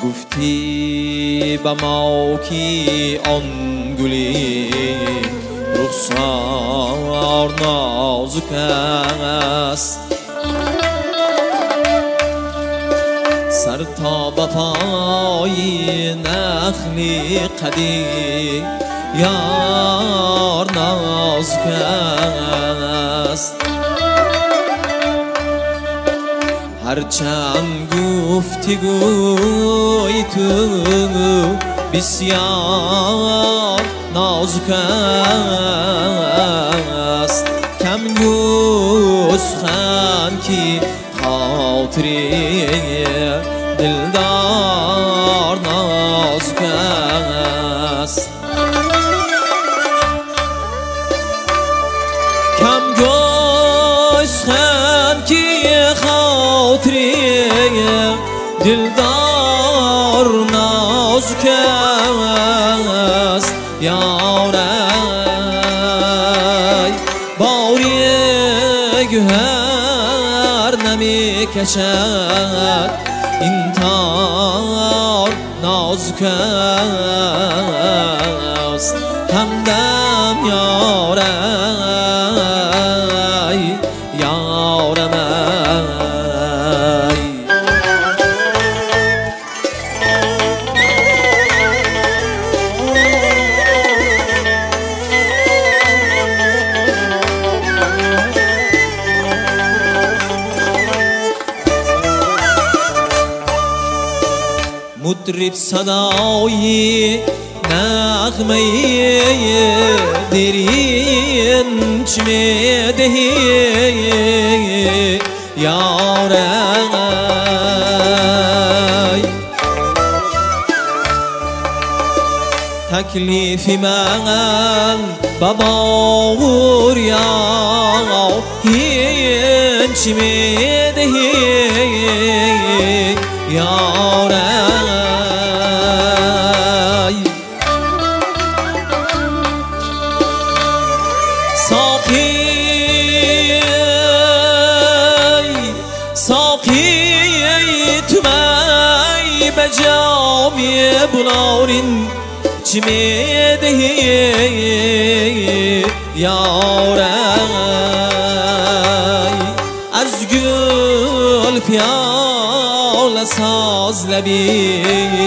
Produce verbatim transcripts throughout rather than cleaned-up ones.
گفتی به ما کی آن گلی رخسار نازک است، سر تا به پای نخلی قدی یار نازک است. هرچند گفتگوی تو بسیار نازک است، کم گو سخن کی خاطری دلدار نازک است. کم گو سخن کی خاطری دلدار نازک است. یارای باری گوهر نمی کشد، این تار نازک است. همدم یارای یارم مطرب صدای نغمه دیرین چه میدهی یارای، تکلیف من بباور یا هین چه میدهی یارای. ساقی ساقی تو می به جامی بلارین چی میدهی یارای، از گل پیاله ساز لبی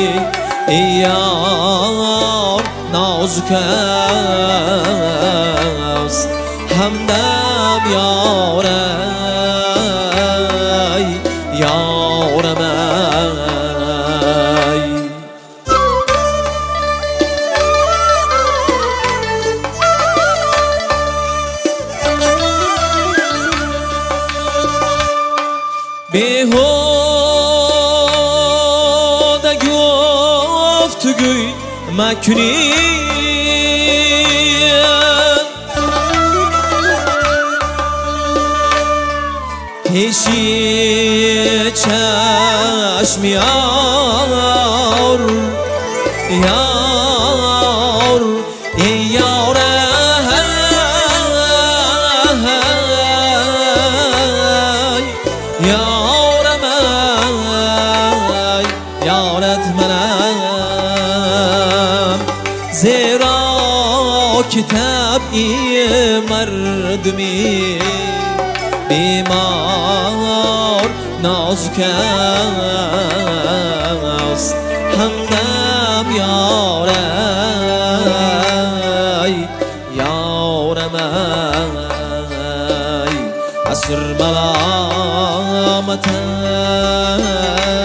یار نازک است. همدم یارای یارم بیهوده گفتگوی مکنی، پیشی چشم یار یار یار یارم یارت منم، زیرا که طبعی مردمی بیمار نازک است. همدم یارای یارم عصر ملامتم